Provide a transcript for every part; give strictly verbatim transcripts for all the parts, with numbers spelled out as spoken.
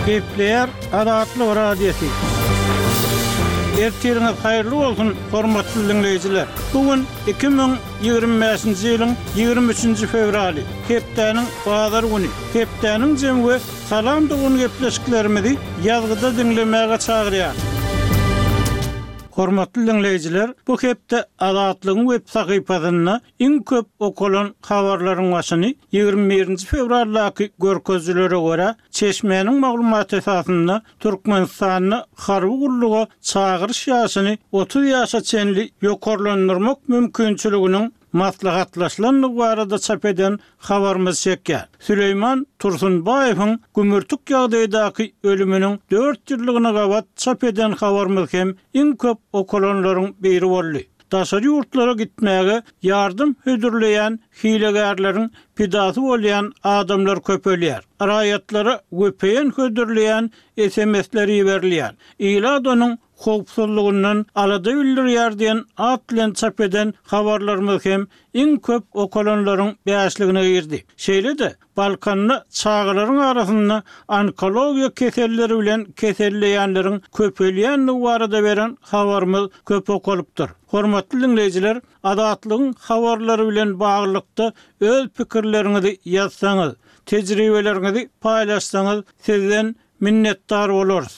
Kepler Adatlı Radyosu. Ertiriniz hayırlı olsun hormatly dinleyijiler. Bugün iki bin ýygrimi beşinji ýylyň ýygrimi üçinji fevraly. Hepdeniň bazar güni. Hepdeniň jemgy salam dugun gepleşiklerimizi ýazgyda dinlemäge çagyrýar. Hormatly dinleyijiler, bu hepde Adatlyň web sahypasyna iň köp okulan habarlaryň başyny ýygrimi birinji fevraldaky görkezlere görä Çeşme'niň maglumaty esasynda Türkmenistanyň harby gullugy çagyryş ýaşyny otuz ýaşa çenli ýokarlandyrmak mümkinçiliginiň maslahatlaşylanlygy barada çap eden habarymyz çekýär. Süleyman Tursunbaýewiň gümürtük ýagdaýdaky ölüminiň dört ýyllygyna gabat çap eden habarymyz hem iň köp okulanlaryň biri boldy. Daşary ýurtlara gitmäge ýardym hödürleýän hilegärleriň pidasy bolýan adamlar köpelýär. Raýatlara göpeýen hödürleýän S M S'leri ýeberilýär. Ýyladanyň howpsuzlygyndan alada bildirýär diýen at bilen çap eden habarlarymyz hem iň köp okulanlaryň bäşligine girdi. Şeýle-de Balkanyny çağılaryň arasynda onkologiýa keselleri bilen keselleýänleriň köpelýänligi barada beren habarymyz köp okulypdyr. Hormatly dinleyijiler, Adatlyň habarlary bilen baglykda öz pikirleriňizi ýazsaňyz, tejribeleriňizi paýlaşsaňyz sizden minnetdar bolarys.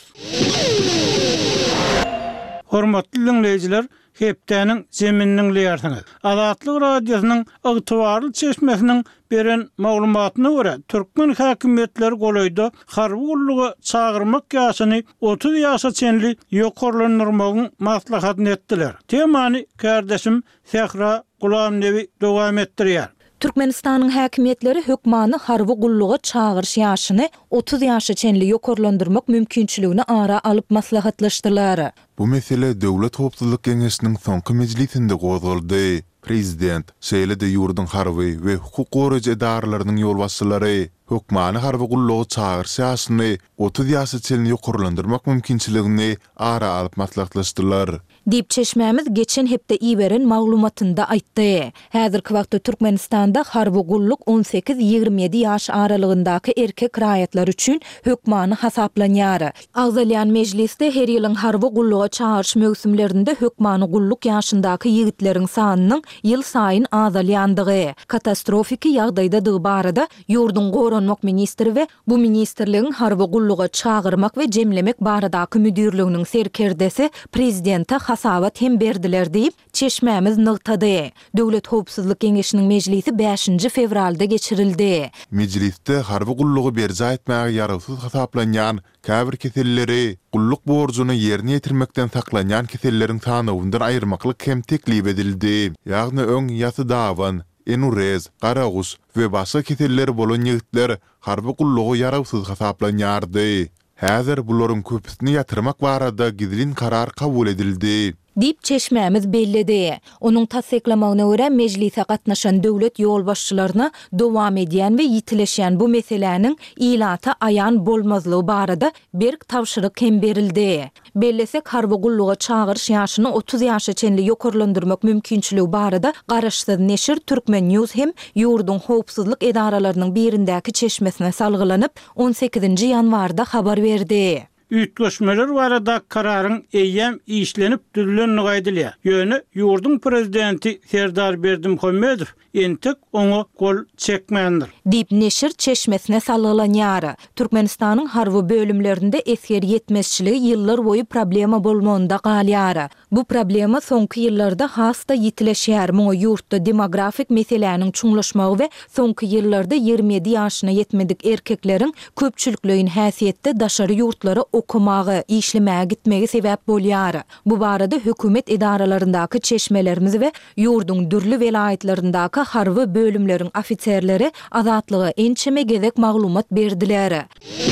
Hormatly dinleyijiler, hepdeniň jeminiň leýärsiňiz. Adatlyk radiosynyň ygtybarly çeşmesiniň beren maglumatyna görä, türkmen häkimetleri golaýda harby gullugy çagyrmak ýaşyny otuz ýaşa çenli ýokarlandyrmagyň maslahatyny etdiler. Temany kardeşim Sehra Gulamnewi dowam etdirýär. Türkmenistanyň häkimetleri hökmany harby gullugy çagyryş ýaşyny otuz ýaşa çenli ýokarlandyrmak mümkinçiligini ara alyp maslahatlaşdylar. Bu mesele Döwlet Howpsuzlyk Geňeşiniň soňky mejlisinde gozuldy. Prezident şeýle-de ýurdun harby we hukuk goraýjy edaralarynyň ýolbaşçylary hökmany harby gullugy çagyryş ýaşyny otuz ýaşa çenli ýokarlandyrmak mümkinçiligini ara alyp maslahatlaşdylar. Dip Çeşmämiz geçen hepde iýberen maglumatynda aýtdy. Häzirki wagtda Türkmenistanda harby gulluk on sekiz ýygrimi ýedi ýaş aralygyndaky erkek raýatlar üçin hökmany hasaplanýar. Agzalyan mejlisde her ýylyň harby gulluga çagyryş mögsümlerinde hökmany gulluk ýaşyndaky ýigitleriň sanynyň ýyl saýyn azalýandygy, katastrofiki ýagdaýda barada ýurdun goranmak ministri we bu ministrligiň harby gulluga çagyrmak we jemlemek baradaky müdürliginiň serkerdesi prezidente hasabat hem berdiler diýip Çeşmämiz nygtady. Döwlet Howpsuzlyk Geňeşiniň mejlisi beşinji fevralda geçirildi. Mejlisde harby gullugy berja etmäge ýarasyz hasaplanýan käbir keselleri gulluk borjuny ýerine ýetirmekden saklanýan keselleriň tanawyndan aýyrmaklyk hem teklip edildi. Ýagny öň ýasy dawan, enurez, garagus we başga keseller bolan ýigitler harby gullugy ýarasyz hasaplanýardy. Häzir bularyň köpüsini ýatyrmak barada gizlin karar kabul edildi. Dip Çeşmämiz bellidi. Onuň tasdiklamagyna görä mejlise gatnaşan döwlet ýolbaşçylaryna dowam edýän we ýitileşýän bu meseleniň ilata aýan bolmazlygy barada berk tawşyryk hem berildi. Bellesek harby gulluga çagyryş ýaşyny otuz ýaşa çenli ýokarlandyrmak mümkinçiligi barada garaşsyz neşir Türkmen News hem ýurdun howpsuzlyk edaralarynyň birindäki çeşmesine salgylanyp on sekizinji ýanwarda habar berdi. Üýtgeşmeler barada kararyň eýýem işlenip düzülenligi aýdylýar. Ýöne ýurdun prezidenti Serdar Berdimuhammedow entek oňa gol çekmändir. Dip neşir çeşmesine salgılanýar. Türkmenistanyň harby bölümlerinde eser ýetmezçiligi ýyllar boyu problema bolmanda galýar. Bu problema soňky ýyllarda hasta ýitileşýär. Muňa ýurtda demografik meseleniň çuňlaşmagy we soňky ýyllarda ýygrimi ýedi ýaşyna ýetmedik erkekleriň köpçülikligiň häsiýetde daşary ýurtlara okumagy, işlemäge gitmegi sebäp bolýar. Bu barada hökümet edaralaryndaky çeşmelerimiz we ýurdun dürli welaýatlaryndaky harby bölümleriň ofitserleri Adatlyga ençeme gezek maglumat berdiler.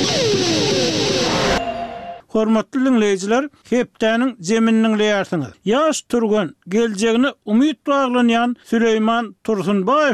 Hormatly dinleyijiler, hepdeniň jeminiň leýärsiňiz. Ýaş turgan, geljegine umyt baglanýan Süleyman Tursunbaýewiň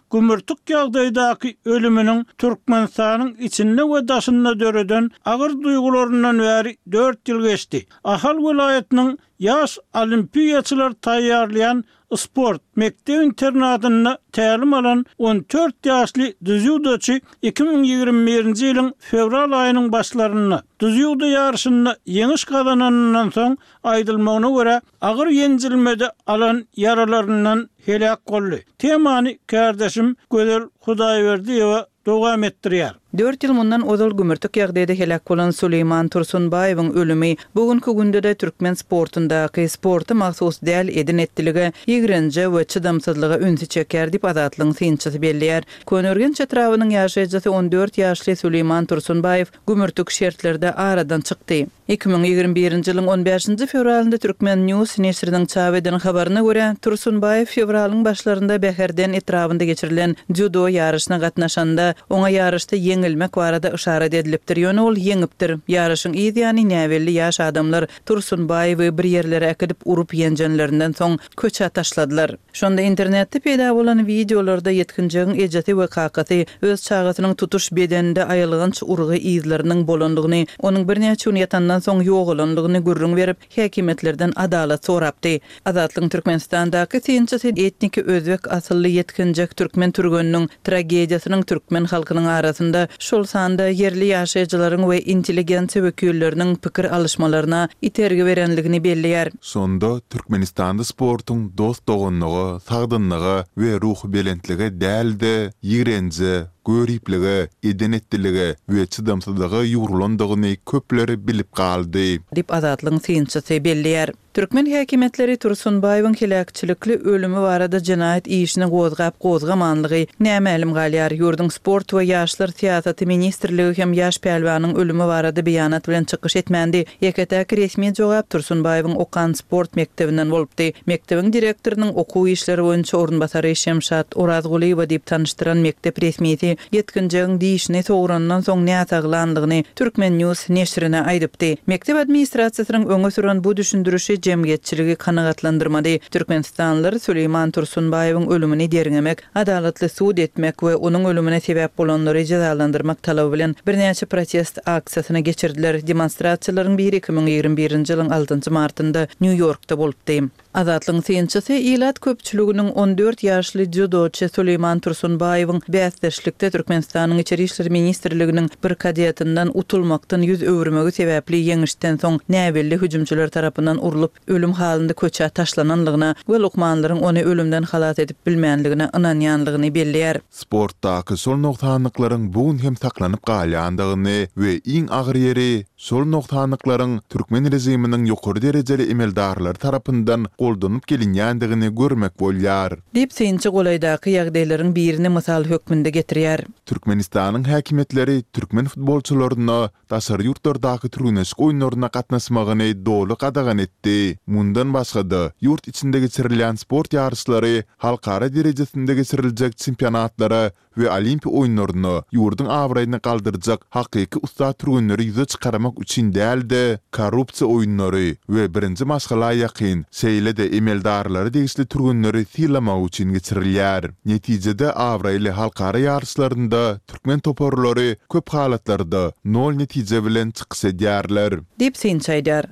gümürtük ýagdaýdaky ölüminiň Türkmenistanyň içinde we daşynda döreden agyr duýgularyndan bäri dört ýyl geçdi. Ahal vilayetiniň ýaş olimpiýaçylar taýýarlayan sport mektep internatyna tälim alan on dört ýaşly düzüwdoçy iki bin ýygrimi birinji ýylyň fevral aýynyň başlaryna düzüwdo ýarşyna ýeňiş kazanandan soň aýdylmagyna görä agyr ýenjilmede alan yaralaryndan helak boldy. Temany kardeşim Gözel Hudaýberdiýewa dowam etdirýär. dört ýyl mundan ozal gümürtük ýagdaýda helak bolan Süleyman Tursunbaýewyň ölümi bugünkü günde de türkmen sportundaky sporty mahsus däl edin etdiligi, ýigrenje we çydamsızlygy ünsi çeker dip Azatlyň synçysy belliýär. Könörgen çetrawynyň ýaşajysy on dört ýaşly Süleyman Tursunbaýew gümürtük şertlerde aradan çykdy. iki bin ýygrimi birinji ýylyň on beşinji fevralynda Türkmen News nesriniň çap eden habaryna görä Tursunbaýew fevralyň başlarynda Beherden etrafynda geçirilen judo ýarşyna gatnaşanda oňa ýarşda ýeňilmek barada işaret edilipdir. Ýöne ol ýeňipdir. Ýarşyň ýa-ni näwelli ýaş adamlar Tursunbaýewy bir ýerlere äkidip urup ýenjenlerinden soň köçe taşladylar. Şonda internetde peýda bolan videolarda ýetkinjegiň ejeti we kakasy öz çagatynyň tutuş bedeninde aýylgynç urgy ýyzlarynyň bolandygyny, onuň birnäçe ýatandan soň ýogalandygyny gürrüň berip häkimetlerden adalat sorapdy. Azatlyň Türkmenistandaky synçysy etniki özbek asylly ýetkinjek türkmen türgönüniň tragediýasynyň türkmen halkynyň arasynda şol sanda yerli ýaşaýjylaryň we intelligensiýa wekilleriniň pikir alışmalaryna itergi berenligini belliýär. Sonda Türkmenistanda sportun dost dogonlygy, sagdynlygy we ruhy belentligi däldi, ýigrenje, göripligi, edenetdiligi we çydamsızlygy ýurulandygyny köpleri bilip galdy. Dip Azatlyň synçysy belliýär. Türkmen häkimetleri Tursunbaýewyň helakçylikli ölümi barada jinayet işini gozgap gozgamanlygy nämälim galýar. Ýurdun sport we ýaşlar siýasaty ministrligi hem ýaş pelwanyň ölümi barada beýanat bilen çykyş etmändi. Ýeketäki resmi jogap Tursunbaýewyň Okan sport mektebinden bolupdy. Mektebiň direktorynyň okuw işleri boýunça ornbasary Şemşat Orazguliýew diýip tanıştyran mektep resmiýeti ýetkinjegiň diýişine sowrandan soň näçaglandygyny Türkmen News neşrine aýdypdy. Mektep administrasiýasynyň öňe süren bu düşündürüşi jemgyýetçiligi kanagatlandyrmady. Türkmenistanlylar Süleyman Tursunbaýewyň ölümini derňemek, adalatly suud etmek we onuň ölümine sebäp bolanlary jazalandyrmak talaby bilen birnäçe protest aksiýasyna geçirdiler. Demonstrasiýalaryň biri iki bin ýygrimi birinji ýylyň altynjy martynda New Yorkda bolupdy. Azatlyň synçysy ilat köpçüliginiň on dört ýaşly judoçy Süleyman Tursunbaýewyň bäsdeşlikde Türkmenistanyň içeri işleri ministrliginiň bir kadiýatyndan utulmakdan ýüz öwürmegi sebäpli ýeňişden soň näwelli hüjümçüler tarapyndan urulup ölüm halinde köçe taşlananlygyna we lokmanlaryň ony ölümden halat edip bilmänligine ynanýanlygyny belliýär. Sportdaky sol noktanlyklaryň bugün hem saklanyp galýandygyny we iň agyr ýeri sol noktanlyklaryň türkmen rejiminiň ýokary derejeli emeldarlary tarapyndan goldanyp gelinýändigini görmek bolýar. Dip synçy golaýdaky ýagdaýlaryň birini mysal hökmünde getirýär. Türkmenistanyň häkimetleri türkmen futbolçularyna daşary ýurtlardaky türkmenistik oýunlaryna gatnaşmagyny dolu qadagan etdi. Mundan başga da ýurt içinde geçirilýän sport ýarşlary, halkara derejesinde geçiriljek çempionatlara we olimpiya oýunlaryny ýurdun awraýyny galdyrjak hakyky usta türkmenleri ýüze çykaramak üçin däldi, korrupsiýa oýunlary we birinji maşgala ýakyn seýlede emeldarlary degisli türkmenleri tilamak üçin geçirilýär. Netijede awraýly halkara ýarşlarynda türkmen toparlary köp halatlarda nol netije bilen çykys edýärler. Dip synçaýdar.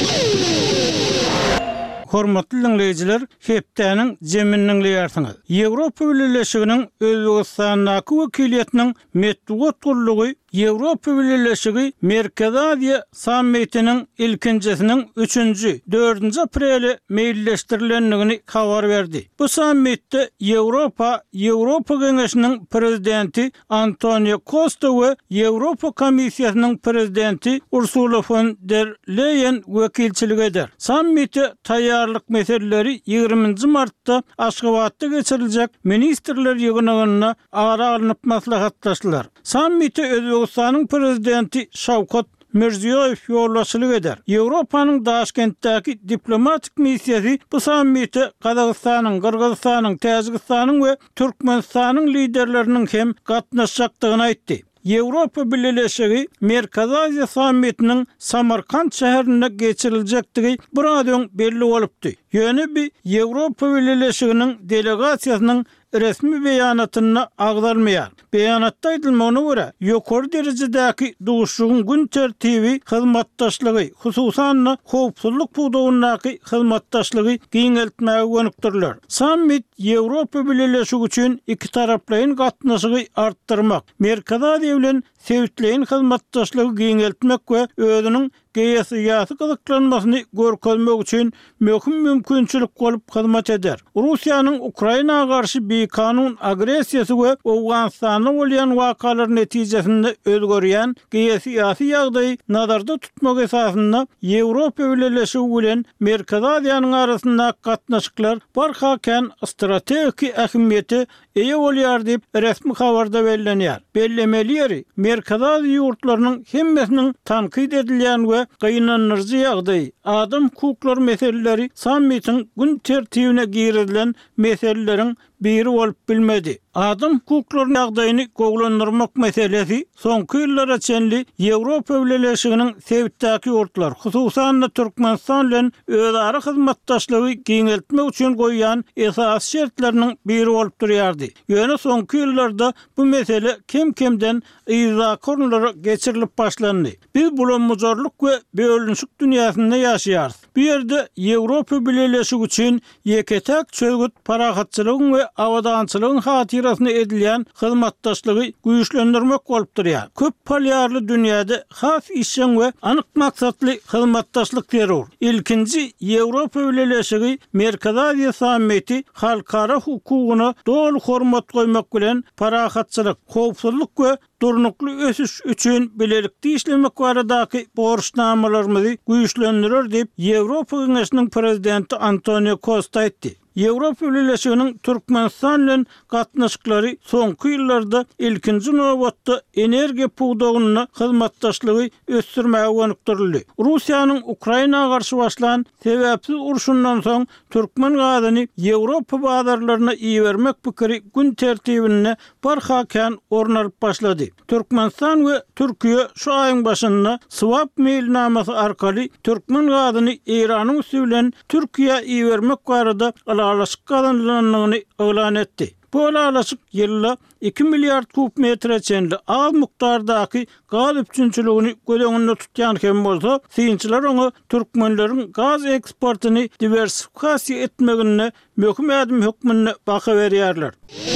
Hormatly dinleyijiler, hepdäniň jeminiň ýarsyňyz. Ýewropa Birleşiginiň Özbegistanaky wekiliýetiniň medeniýet gurulugy Ýewropa Birleşigi Merkezi Aziýa sammitiniň ilkinjisiniň üçünji dördünji apreli meýilleşdirilenligini habar berdi. Bu sammitde Ýewropa Ýewropa Geňeşiniň prezidenti Antonio Costa we Ýewropa Komissiýasynyň prezidenti Ursula von der Leyen wekilçilik eder. Sammitde taýýarlyk meseleleri ýygrimiňji martda Aşgabatda geçiriljek ministrler ýygynyna ara alınıp maslahatlaşdylar. Sammitde Özbegistanyň prezidenti Şawkat Mirziýoýew ýolbaşçylyk eder. Ýewropanyň Daşkentdäki diplomatik missiýasy bu sammitde Kazakstanyň, Kyrgyzstanyň, Täjikistanyň we Türkmenistanyň liderleriniň hem gatnaşjakdygyny aýtdy. Ýewropa Birleşigi Merkezi Aziýa sammitiniň Samarkand şäherinde geçiriljekdigi buradan belli bolupdy. Ýöne bir Ýewropa Birleşiginiň delegasiýasynyň resmi beýanatyna agdarmaýar. Beýanatda aýdylmagyna görä, ýokary derejedäki duguşygyň gün tertibi hyzmatdaşlygy, hususan howpsuzlyk puwdagyndaky hyzmatdaşlygy giňeltmäge gönükdirler. Sammit Ýewropa Birleşigi üçin iki taraplaryň gatnaşygy artdyrmak, Merkezi bilen Sewitleýin hyzmatdaşlygy giňeltmek we özüniň geýsiyasy gyzyklanmasyny görkezmek üçin möhüm mümkinçilik bolup hyzmat eder. Russiýanyň Ukrainaga garşy beýkanun agressiýasy we Awganistanda bolýan wakalar netijesinde özgörýän geýsiyasy ýagdaý nazarda tutmak esasynda Ýewropa Birleşigi bilen Merkezi Aziýanyň arasynda gatnaşyklar barhaken strategik ähmiýeti eýe bolýar diýip resmi habarda bellenýär. Bellemeleri Merkezi Aziýa ýurtlarynyň hemmesiniň tankyd edilýän we gynanyrjy ýagdaý, adam hukuklary meseleleri sammitin gün tertibine girilen meselelerin biri bolup bilmedi. Adam hukuklarynyň ýagdaýyny goglandyrmak meselesi soňky ýyllara çenli Ýewropa Birleşiginiň Sewitdäki ýurtlar, hususan Türkmenistan bilen özara hyzmatdaşlygy giňeltmek üçin goýýan esas şertleriniň biri bolup durýardy. Ýöne soňky ýyllarda bu mesele kim-kimden ýyza konulara geçirilip başlandy. Biz bulanmazarlyk we bölünşik dünýäsinde ýaşaýarys. Bu ýerde Ýewropa Birleşigi üçin ýeketek çölgüt parahatçylygyň we awadançylygyň hatirasyna edilýän hyzmatdaşlygy güýçlendirmek bolup durýar. Köp poliarly dünýäde has işçiň we anyk maksatly hyzmatdaşlyk terör. İlkinji Ýewropa Birleşigi Merkezi Aziýa sammiti halkara hukugyna dol hormat goýmak bilen parahatçylyk, howpsuzlyk we durnukly ösüş üçin bilelikli işlemek baradaky borçnamalarymyzy güýçlendirir diýip Ýewropa Giňeşiniň prezidenti Antonio Costa aýtdy. Ýewropa Birleşiginiň Türkmenistan bilen gatnaşyklary soňky ýyllarda ilkinji nowatda energiýa puwdagyna hyzmatdaşlygy ösdürmäge gönükdirildi. Russiýanyň Ukrainaga garşy başlanan sebäpsiz uruşundan soň türkmen gazyny Ýewropa bazarlaryna iýermek pikiri gün tertibine barhaken ornalyp başlady. Türkmenistan we Türkiýe şu aýyň başynda swap mailnamasy arkaly türkmen gazyny Iranyň üstünden Türkiýe iýermek barada alaşyk kazanylanyny elan etdi. Bu alaşyk ýylda iki milliard kub metre çenli az mukdardaky gaz üçinçiligini gözeňinde tutýan hem bolsa, synçylar onu türkmenleriň gaz eksportyny diversifikasiýa etmegine möhüm ädim hökmüne baha berýärler.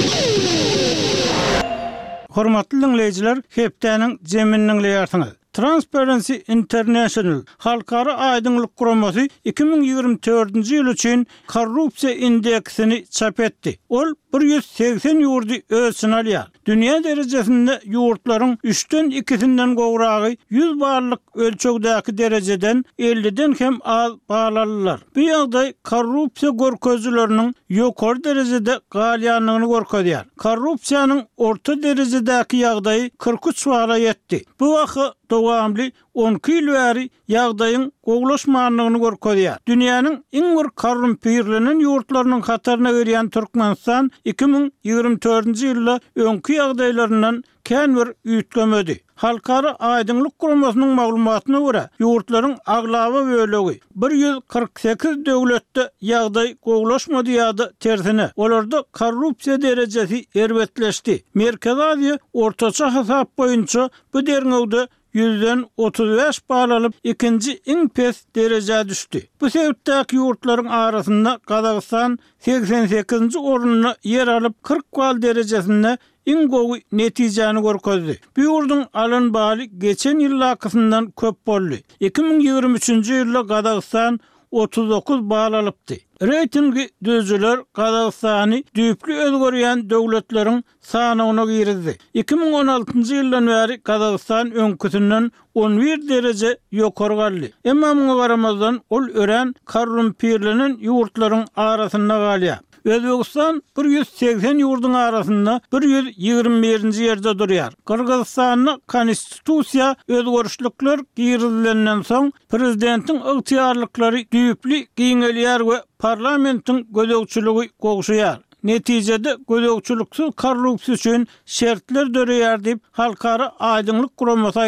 Hormatly dinleyijiler, hepdeniň jeminiň leýarsyňyz. Transparency International halkara aýdymlyk guramasy iki ming ýygrimi dördünji ýyl üçin korrupsiýa indeksini çap etdi. Ol bir yüz seksen ýurdy ölçüni alýar. Dünýä derejesinde ýurtlaryň üçten ikisinden gowragy yüz barlyk ölçekdäki derejeden elliden hem az baglanýar. Bu ýagdaý korrupsiýa görkezleriniň ýokary derejede galýanlygyny görkezýär. Korrupsiýanyň orta derejedäki ýagdaýy kırk üç bala ýetdi. Bu wagt dowamly on iki ýyl bäri ýagdaýyň gowlaşmanlygyny görkezýär. Dünýäniň iň bir korrumpirlenen ýurtlarynyň hataryna girýän Türkmenistan iki ming ýygrimi dördünji ýylda öňki ýagdaýlaryndan kän bir üýtgemedi. Halkara aýdymlyk guramasynyň maglumatyna görä, ýurtlaryň aglawa bölegi bir yüz kırk sekiz döwletde ýagdaý gowlaşmady ýa-da tersine. Olarda korrupsiýa derejesi erbetleşdi. Merkezi Aziýa ortaça hasap boýunça bu derňewde yüzden otuz beş balalyp ikinji iň pes derejä düşdi. Bu sebäpdäki ýurtlaryň arasynda Gazagystan seksen sekizinji orunna yer alyp kırk bal derejesinde iň gowy netijäni görkezdi. Bu ýurduň alyn baly geçen ýyllakysyndan köp boldy. iki ming ýygrimi üçinji ýylda Gazagystan otuz dokuz bal alypdy. Reytingi düzüler Gazagystany düýpli özgörýän döwletleriň sanawyna girdi. iki ming on altynji ýyldan bäri Gazagstan öňküsinden on bir derece ýokary galdy. Emma muňa garamazdan ol ören korrumpirlenen ýurtlaryň arasynda galýar. Özbegistan bir yüz seksen ýurduň arasynda bir yüz ýygrimi birinji ýerde durýar. Kyrgyzstanyň konstitusiýa özgörüşlikler girilenden soň prezidentiň ygtyýarlyklary düýpli giňelýär we parlamentiň gözegçiligi gowşaýar. Netijede gözegçiliksiz korrupsiýa üçin şertler döreýär diýip halkara aýdymlyk guramasy aýtdy.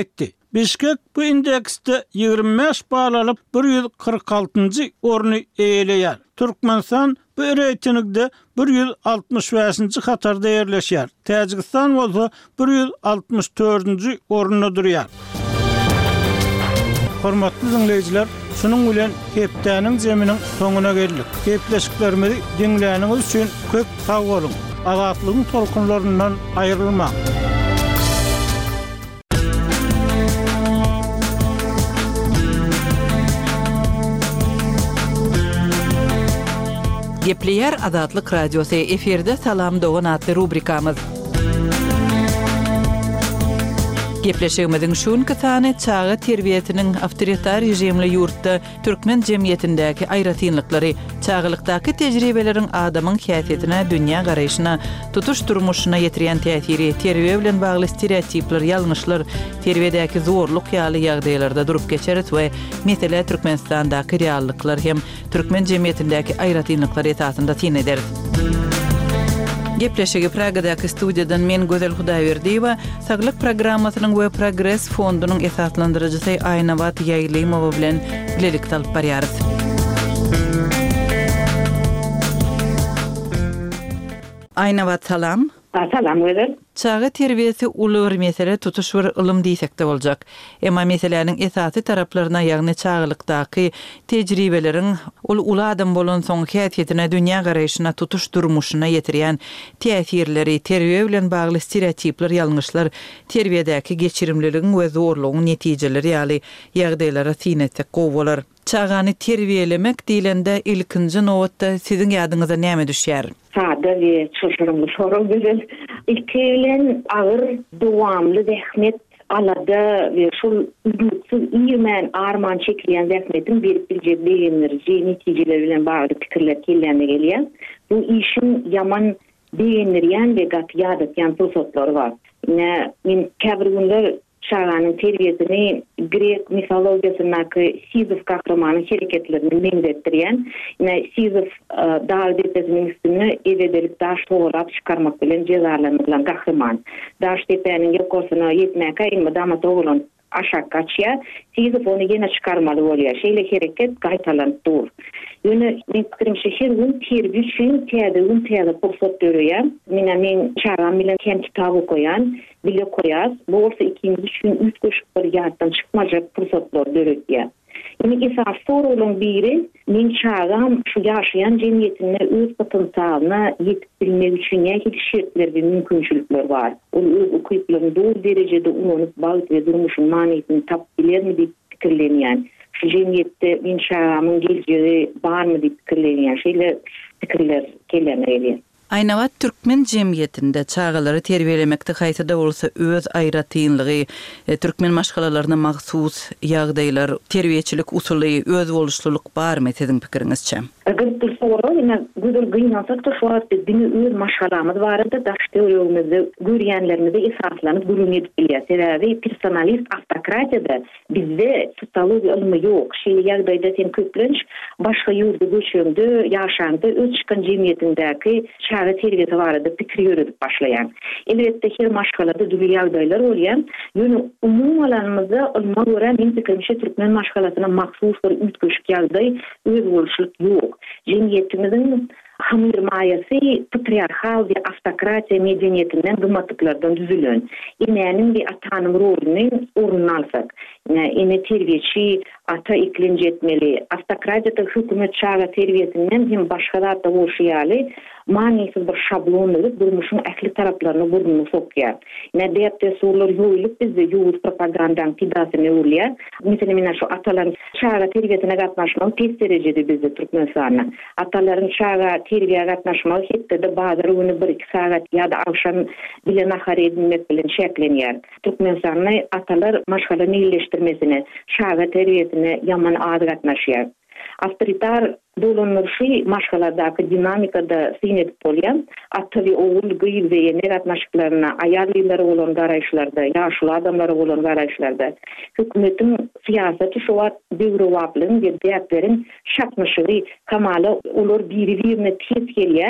Bişkek bu indekste ýygrimi beş bal alyp bir ýüz kırk altynjy orny eýeleýär. Türkmenistan bu reytingde bir ýüz altmış beşinji hatarda ýerleşýär. Täjikistan bolsa bir ýüz altmış dördünji orunda durýar. Hormatly dinleýijiler, şunun bilen hepdäniň jeminiň soňuna geldik. Hepleşiklerimizi dinläniňiz üçin köp sag bolun. Azatlygyň tolkunlaryndan aýrylmaň. Gepleýär Azatlyk Radiosy eferde salam dogan atly rubrikamyz. Gepleşigimiziň şuňky sany çağı terbiýetiniň awtoritar rejimli ýurtda türkmen jemgyýetindäki aýratynlyklary, çağlykdaky tejribeleriň adamyň häsiýetine, dünýä garaýşyna, tutuş durmuşyna ýetirýän täsiri, terbiýe bilen bagly stereotipler, ýalňyşlar, terbiýedäki zorluk ýaly ýagdaýlarda durup geçerit we mesele Türkmenistandaky reallyklar hem türkmen jemgyýetindäki aýratynlyklar esasynda tin eder. Gepleşigi Pragadaky studiýadan men Gözel Hudaýberdiýewa, Saglyk programmasynyň we Progress fondunyň esaslandyrjysy Aýnawat Ýaýlymowa bilen bilelik alyp barýarys. Aýnawat, salam. Salam Gözel. Çağı terbiýesi uly bir mesele, tutuş bir ılym diýsek de boljak. Emma meseleniň esasy taraplaryna, ýagny çağlykdaky tejribeleriň ul uly adam bolan soň häsiýetine, dünýä garaýşyna, tutuş durmuşyna ýetirýän täsirleri, terbiýe bilen bagly stereotipler, ýalňyşlar, terbiýedäki geçirimliligiň we zorlugyň netijeleri ýaly ýagdaýlara sinetsek gowalar. Çağany terbiýelemek diýilende ilkinji nowatda siziň ýadyňyza näme düşýär? Sada we çyşyrymly soraw Gözel. İlkilen ağır, dowamly zähmet alada we şol üýtsiz ýermen arman çekilýän zähmetin berip bilje beýenleri, netijeleri bilen bagly pikirler kelýände gelýär. Bu işin yaman beýenirýän we gat ýadatýan pursatlar bar. Ne men käbir günler çağanyň terbiýesini Grek mitologiýasynaky Sizif kahramany hereketlerini meňzetdirýän. Ne Sizif dağ tepesiniň üstüne ewedelip daş toğrap çykarmak bilen jezalanylan kahraman. Daş tepeniň ýokasyna ýetmäke ilmi dama toğulan aşağı kaçýar. Sizif ony ýene çykarmaly bolýar. Şeýle hereket gaýtalanıp dur. Ýöne men pikirimçe her gün terbiýe üçin täze gün täze pursat görýär. Mene men çağam bilen hem kitap okuyan, bile koyas. Bu olsa ikinci üçün üç köşük bir ýatdan çykmajak pursatlar döretýär. Ýöne esas sorulun biri, men çağam şu ýaşaýan jemgyýetine öz potensialyna ýetip bilmek üçin ýa-da şertler we mümkinçilikler bar. Ol öz okuýuplaryny doğru derejede unup balyk we durmuşyň manysyny tap bilermi diýip pikirlenýär. Şu jemgyýetde men çağamyň geljegi barmy diýip pikirlenýär. Şeýle pikirler kelýär. Aýnawat türkmen jemgyýetinde çağalary terbiýelemekde haýsada bolsa öz aýratynlygy, e, türkmen maşgalalaryna mahsus ýagdaýlar, terbiýeçilik usuly, öz boluşluluk barmy siziň pikiriňizçe? Agar bu soru ina güzel gynansak da şu wagt dini öz maşgalamyz barada daş teoriýamyzda görýänlerimizde esaslanyp gurulma edip bilýär. Sebäbi personalist автократияда bizde sosiologiýa ilmi ýok. Şeýle ýagdaýda sen köplenç başga ýurda göçende, ýaşandy, öz çykan jemgyýetindäki çağı terbiýesi barada pikir ýöredip başlaýan. Elbetde her maşgalada dürli ýagdaýlar bolýan. Ýöne umum alanymyzda ilme görä men pikirimçe türkmen maşgalasyna mahsus bir ütköşük ýagdaý, öz boluşluk ýok. Jemgyýetimiziň hamir maýasy patriarhal we автократия medeniýetinden gymmatyklardan düzülen. Emänim we atanyň rolyny ornuny alsak, ene terbiýeçi ata iklinji etmeli. Автократияda hökümet çağa terbiýesinden hem başgalar da bolýaly, manysyz bir şablonly durmuşyň ähli taraplaryny burnuny sokýar. Nädäpde sorular ýoýulyp bizde ýuwuz propagandaň pidasyny urýar. Mesela men şu ataların çağa terbiýesine gatnaşmagy tez derejede bizde Türkmenistanda. Atalaryň çağa terbiýe gatnaşmagy hepde bazı güni bir iki saat ýa-da akşam bile nahar edilmek bilen şeklenýär. Türkmenistanda atalar maşgalany ýerleşdirmesine, çağa terbiýesine ýaman az gatnaşýar. Авторитар dolanırşı maşgalardaky dinamikada sinedip bolýan, atly we oğul gyýyl we ene gatnaşyklaryna, aýarlylar bolan garaýşlarda, ýaşly adamlara bolan garaýşlarda hökümetiň siýasaty şu wagt beýrewaplygyň we diýerleriň şakmaşygy kamaly olar biri-birine tez gelýär.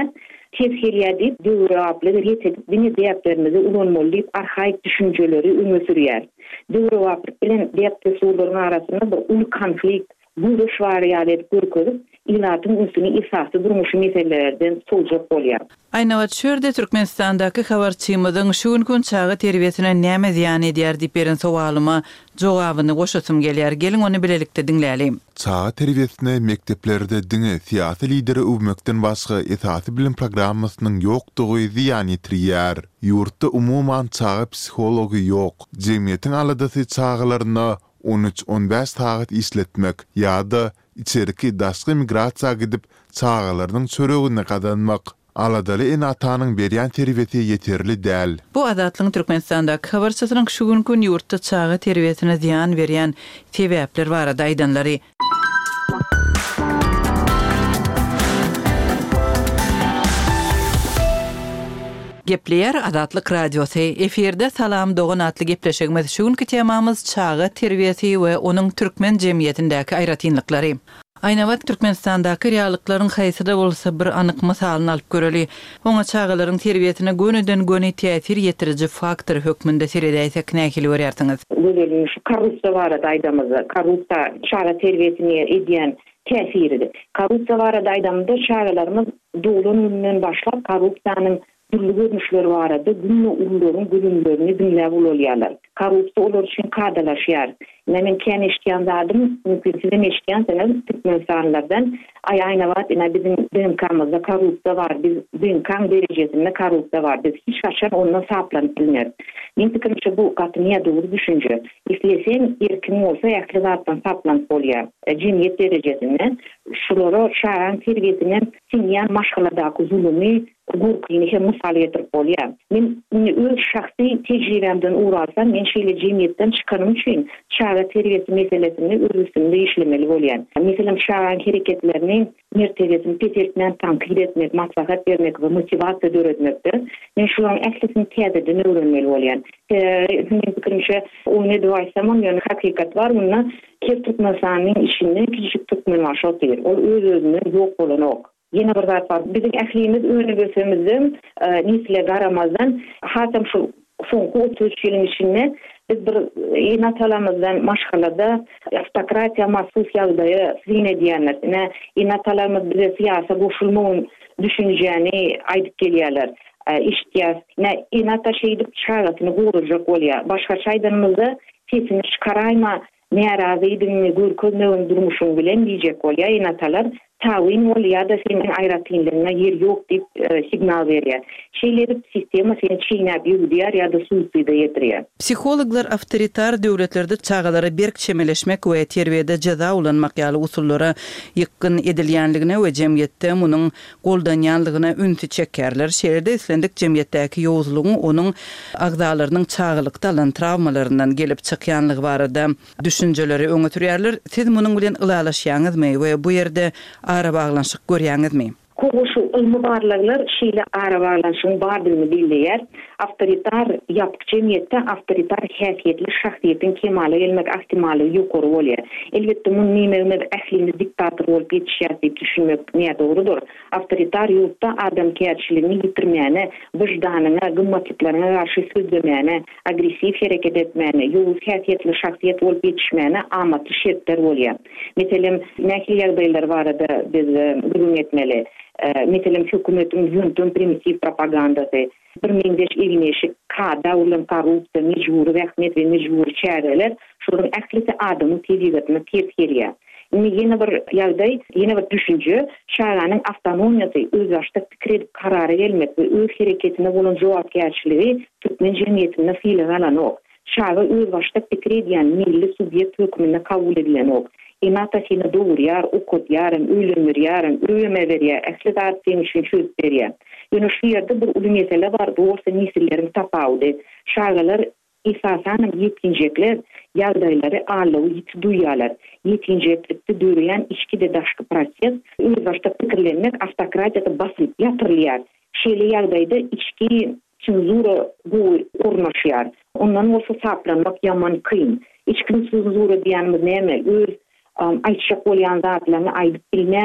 tesiriye edip, döwraply retet dini diýetlerimizi ulanmalyp, arhaik düşünjeleri öňe sürýär. Döwraplyk bilen diýetde soýlaryň arasynda bir ul konflikt, buzuş ýaly görkezip, ilatyň üstüne esasy durmuşy meselelerden soňjak bolýar. Aýna wagt şerde Türkmenistandaky habarçymyzyň şu gün çağı terbiýetine näme ziýan edýär diýip beren sowalyma jogabyny goşasym gelýär. Gelin onu bilelikde dinläýälim. Çağı terbiýetine mekteplerde diňe siýasy lideri öwmekden başga esasy bilim programmasynyň ýokdugy ziýan ýetirýär. Ýurtda umuman çağı psihology ýok. Jemgyýetiň aladasy çağlaryna on üç on beş saat isletmek ýa-da içeriki daşky migrasiýa gidip çağlarynyň çöregine gadanmak aladaly en atanyň berýän terbiýeti ýeterli däl. Bu adatlyň Türkmenistanda habarçysynyň şu gün ýurtda çağı terbiýetine ziýan berýän sebäpler barada aýdanlary. Gepleyer Adatlyk Radiosy eferde salam dogan atly gepleşigimiz şu günkü temamyz çağı terbiýeti we onuň türkmen jemgyýetindäki aýratynlyklary. Aýna wagt Türkmenistandaky reallyklaryň haýsyda bolsa bir anyk mysalyny alyp göreli. Oňa çağlaryň terbiýetine gönüden göni täsir ýetiriji faktor hökmünde seredäýsek näkili görýärsiňiz? Böyle şu korrupsiýa barada aýdamyz. Korrupsiýa çağa terbiýetine edýän täsiridir. Korrupsiýa barada aýdamyzda çağlarymyz dowlanyň başlap korrupsiýanyň türlü görnüşleri barada günlü ulularyň gülümlerini dinläp bolýarlar. Korrupsiýa olar üçin kadalaşýar. Men kän eşitýän zadym, mümkin sizin eşitýänsiňiz Türkmenistanlardan ay aýna wagt ina bizim D N K-myzda korrupsiýa bar, biz D N K derejesinde korrupsiýa bar. Biz hiç gaçan ondan saplanyp bilmer. Men pikirmçe bu gatnyňa dogry düşünje. Isleseň erkin bolsa ýakly zatdan saplanyp bolýar. Jemgyýet derejesinde şulara çağan terbiýetine sinýan maşgaladaky zulümi gurkyny hem mysal ýetirip bolýar. Men öz şahsy tejribemden uğrarsam, men şeýle jemgyýetden çykanym üçin çağa terbiýeti meselesini öz üstünde işlemeli bolýan. Meselem çağan hereketlerini mertebesini petertmen tankid etmek, maslahat bermek we motivasiýa döretmekdir. Men şularyň ählisini täzeden öwrenmeli bolýan. Men pikirmçe ony doýsam, ýöne hakykat bar, muny kep tutmasanyň içinde küçük tutmaly başlatyr. Ol öz-özüne ýok bolan ok. Yine bir zat var. Bizim ählimiz öňe götürmezdim, nisle garamazdan hatam şu soňky otuz üç ýylyň içinde biz bir inatalarymyzdan maşgalada автократия mahsus ýagdaýy syn edýänler. Ine inatalarymyz bize siýasa goşulmagyň düşünjäni aýdyp gelýärler. İştiýas, ne inata şeýdip çağatyny gurujak bolýar. Başga çaýdanymyzda sesini çykaraýma, närazy edinmi görkezmegin durmuşyň bilen diýjek bolýar. Inatalar tawin bolýar da senin aýratynlygyna yer ýok diýip signal berýär. Şeýleri sistema seni çiğnäp ýürüýär ýa-da suýsuýda ýetirýär. Psihologlar awtoritar döwletlerde çağalara berk çemeleşmek we terbiýede jaza ulanmak ýaly usullara ýykyn edilýänligine we jemgyýetde munyň goldanýanlygyna ünti çekerler. Şeýerde islendik jemgyýetdäki ýowuzlugyň onuň agzalarynyň çağılykda alan travmalaryndan gelip çykýanlygy barada düşünjeleri öňe türýärler. Siz munyň bilen ylalaşýaňyzmy we bu ýerde ara baglanşyk görýäňizmi? Koguşu ilmi barlaglar şeýle ara baglanşygyň bardygyny bilýär. Awtoritar ýapyk jemgyýetde awtoritar häsiýetli şahsiýetiň kemale gelmek ihtimaly ýokary bolýar. Elbetde muny näme ählimiz diktator bolup ýetişýär diýip düşünmek näme dogrudur. Awtoritar ýurtda adamkärçiligini ýitirmäne, wyjdanyna, gymmatlyklaryna garşy söz demäne, agressiv hereket etmäne, ýowuz häsiýetli şahsiýet bolup ýetişmäne amatly şertler bolýar. Meselem nähili ýagdaýlar barada biz bilum etmeli. Meselem hökümetiň ýöntem primitiv propagandasy, bir ming beş yüz elli beş kada ulan korrupsiýa, mejburi wähmet we mejburi çäreler, şolaryň ählisi adamy tezgitine ters gelýär. Ýene bir ýagdaý, ýene bir düşünje, şäheranyň awtonomiýasy, öz başda pikir edip karara gelmek we öz hereketine bolan jogapkärçiligi türkmen jemgyýetinde fiili galan ok. Şäher öz başda pikir edýän milli subýekt hökmüne kabul edilen ok. Inata seni doğurýar, okutýar, öýlendirýär, öýme berýär, ähli zat seni üçin söz berýär. Ýöne şu ýerde bir uly mesele bar, bu bolsa nesillerin tapawudy. Şaýgalar esasan ýetinjekler ýagdaýlary alaw ýiti duýýarlar. Ýetinjeklikde döreýän içki de daşky proses, öz başda pikirlenmek awtokratiýada basyp ýatyrylýar. Şeýle ýagdaýda içki cenzura bu ornaşýar. Ondan bolsa saplanmak ýaman kyn. İçki cenzura diýänimiz näme? Öz aýtjak bolýan zatlaryny aýdyp bilmän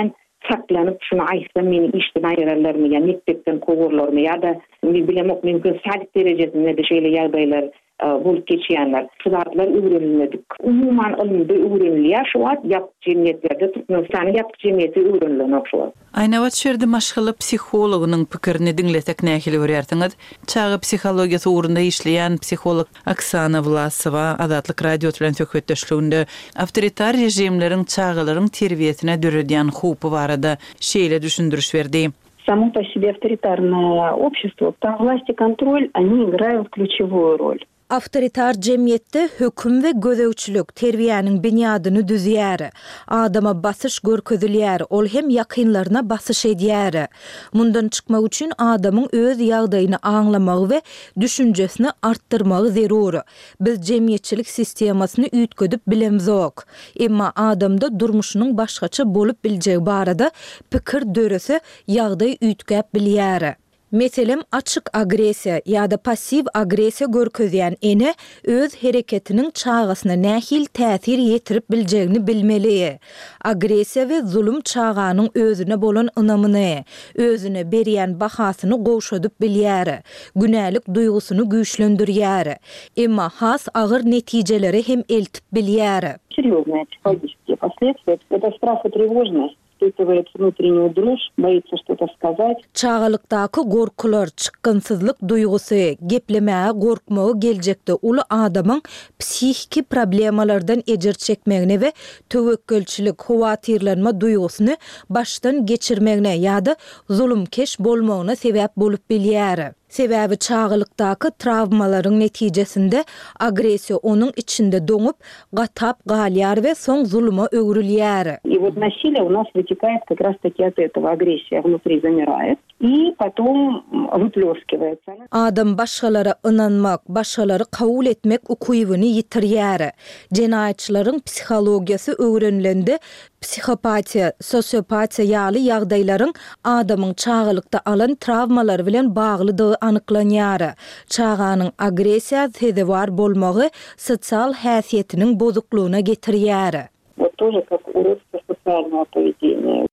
saklanıp şunu aýsam meni işden aýrarlarmy, ýa mekdepden kowurlarmy, ýa-da bilemok mümkin salyk derejesinde de şeýle ýagdaýlar bolup geçýänler. Şularlar öwrenilmedik. Umuman ilmde öwrenilýär, şu wagt ýap jemgyýetlerde Türkmenistanyň ýap jemgyýeti öwrenilen okşular. Aýna wat şerde maşgaly psihologynyň pikirini diňletek nähili görýärdiňiz. Çağı psihologiýasy urunda işleýän psiholog Oksana Vlasova Adatlyk radio bilen söhbetdeşliginde awtoritar rejimleriň çağılaryň terbiýetine döredýän hupy barada şeýle düşündürüş berdi. Само по себе авторитарное общество, там власть и контроль, они играют ключевую роль. Awtoritar jemgyýetde höküm we gözegçilik terbiýanyň binyadyny düzýär. Adama basyş görkezilýär, ol hem ýakynlaryna basyş edýär. Mundan çykmak üçin adamyň öz ýagdaýyny aňlamagy we düşünjesini artdyrmagy zerur. Biz jemgyýetçilik sistemasyny üýtgedip bilemzok. Emma adamda durmuşynyň başgaça bolup biljegi barada pikir dörese ýagdaý üýtgäp bilýär. Meselem açık agresiya ýa-da passiv agresiya görkezýän ene öz hereketiniň çağasyna nähil täsir ýetirip biljegini bilmeli. Agresiya we zulüm çağanyň özüne bolan ynamyny, özüne berýän bahasyny gowşadyp bilýär. Günälik duýgusyny güýçlendirýär. Emma has agyr netijeleri hem eltip bilýär. Серьезные психологические последствия. Это страх и тревожность. Испытывает внутреннюю дрожь, боится что-то сказать. Çağalıkdaky gorkular, çykgynsyzlyk duýgusy, geplemäge gorkmagy geljekde uly adamyň psihiki problemalardan ejer çekmegine we töwekkülçilik, howatyrlanma duýgusyny başdan geçirmegine ýa-da zulümkeş bolmagyna sebäp bolup bilýär. Sebäbi çağılykdaky travmalaryň netijesinde agresiýa onuň içinde doňup, gatap galýar we soň zuluma öwrilýär. И вот насилие у нас вытекает как раз-таки от этого. Агрессия внутри замирает и потом выплескивается. Adam başgalara ynanmak, başgalary kabul etmek ukuýybyny ýitirýär. Jenaýatçylaryň psihologiýasy öwrenilende psihopatiya, sosiopatiya ýaly ýagdaýlaryň adamyň çağılykda alan travmalary bilen baglydygy anyklanýar. Çağanyň agresiýa sebäpdar bolmagy sosial häsiýetiniň bozuklugyna getirýär. Вот тоже как уродство социального поведения.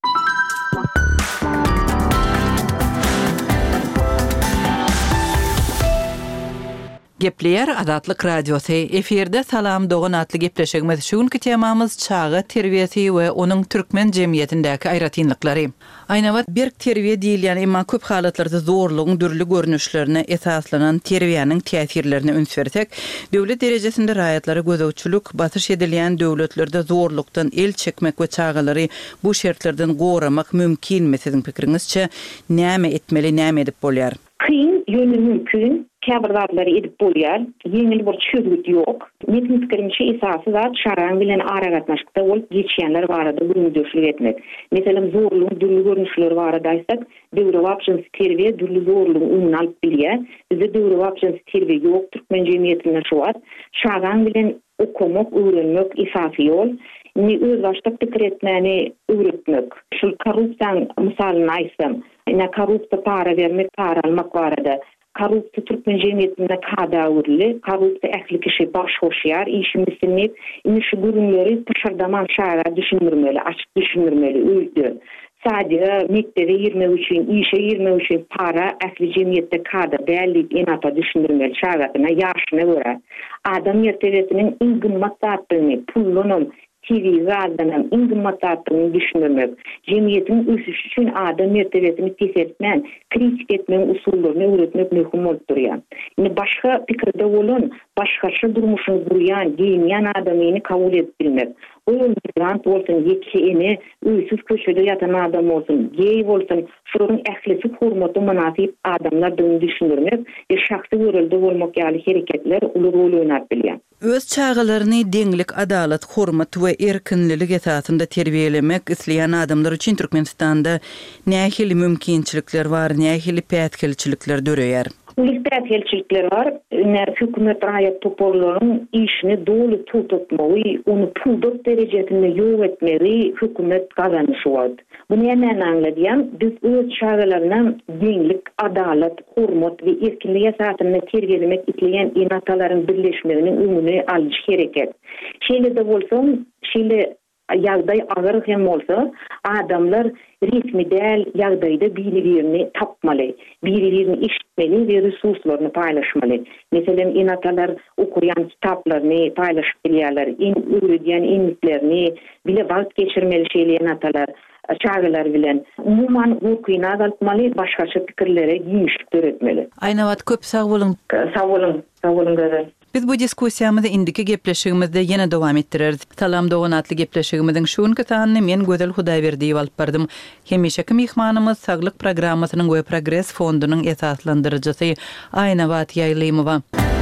Gepleýär Adatlyk radiosy. Eferde salam dogan atly gepleşigimiz şuňky temamyz çağı terbiýeti we onuň türkmen jemgyýetindäki aýratynlyklary. Aýna wagt berk terbiýe diýilýän, emma köp halatlarda zorlugyň dürli görnüşlerine esaslanan terbiýanyň täsirlerini üns bersek, döwlet derejesinde raýatlary gözegçilik basyş edilýän döwletlerde zorlukdan el çekmek we çağalary bu şertlerden goramak mümkin. Siziň pikiriňizçe näme etmeli, näme edip bolýar? Kıyın yönü mümkün, käbirdarlary edip bolýar, ýeňil bir çözgüt ýok. Metin pikirimçe esasy zat şaran bilen ara gatnaşykda bolup geçýänler barada gürümdöşlik etmek. Meselem zorlugyň dürli görnüşleri barada aýsak, döwre wapjyns terbiýe dürli zorlugyň öňüne alyp bilýär. Bizde döwre wapjyns terbiýe ýok, türkmen jemgyýetinde şu wagt. Şaran bilen okumak, öwrenmek esasy ýol. Ni öz başda pikir etmäni öwretmek. Şu korrupsiýa misalyny aýsam, ina korrupsiýa para bermek, para almak barada. Korrupsiýa türkmen jemgyýetinde kadawrly, korrupsiýa ähli kişi baş hoşýar, işini sinip, indi şu gürünleri pışardaman şaýra düşündirmeli, açyk düşündirmeli, öýdü. Sadece mektebe girmek üçin, işe girmek üçin para ähli jemgyýetde kadr dälip enata düşündirmeli şaýratyna, ýaşyna görä. Adam mertebesiniň iň gymmat zatlygyny, pullanyň T V radyanın ingimmatlaryny düşünmek, jemgyýetiň ösüşi üçin adam mertebesini tesetmän, kritik etmän usullaryny öwretmek möhüm bolup durýar. Indi başga pikirde bolan, başgaça durmuşyny gurýan, giýinýän adamyny kabul edip bilmek. O migrant bolsun, ýekini, öýsüz köşede ýatan adam bolsun, gey bolsun, şonuň ählisi hormaty münasip adamlardyň düşündirmek, bir şahsy görelde bolmak ýaly hereketler uly rol oýnap bilýär. Öz çağalaryny deňlik, adalat, hormat we erkinlilik esasında terbiýelemek isleýän adamlar üçin Türkmenistanda nähili mümkinçilikler bar, nähili pätkelçilikler döreýär. Uluslararası elçilikler var. Hükümet raýat toporlaryň işini dolu tutmagy, onu pulduk derejesinde ýok etmeli hükümet gazanyşy var. Bunu näme anladýan? Biz öz çağalaryna deňlik, adalat, hormat we erkinlik esasyny terbiýelemek isleýän enatalaryň birleşmeginiň öňüne alyş gereket. Şeýle de bolsa, şeýle ýagdaý agyr hem bolsa, adamlar resmi däl ýagdaýda biri-birini tapmaly, biri-birini işitmeli we resurslaryny paýlaşmaly. Meselem enatalar okuyan kitaplarını paýlaşyp bilýärler, in öwredýän inliklerini bile wagt geçirmeli şeýle enatalar çağılar bilen umuman gurkyna galpmaly, başgaça pikirlere giňişlik öğretmeli. Aýna wagt köp sag bolun. Sag bolun, sag bolun gaza. Biz bu diskussiýamyzda indiki gepleşigimizde ýene dowam etdirerdik. Salam doganatly gepleşigimiziň şuňky tanyny men Gözel Hudaýberdi alyp bardym. Hemişeki mihmanymyz Saglyk programmasynyň we Progress fondunyň esaslandyrjysy Aýna Wat Ýaýlymowa.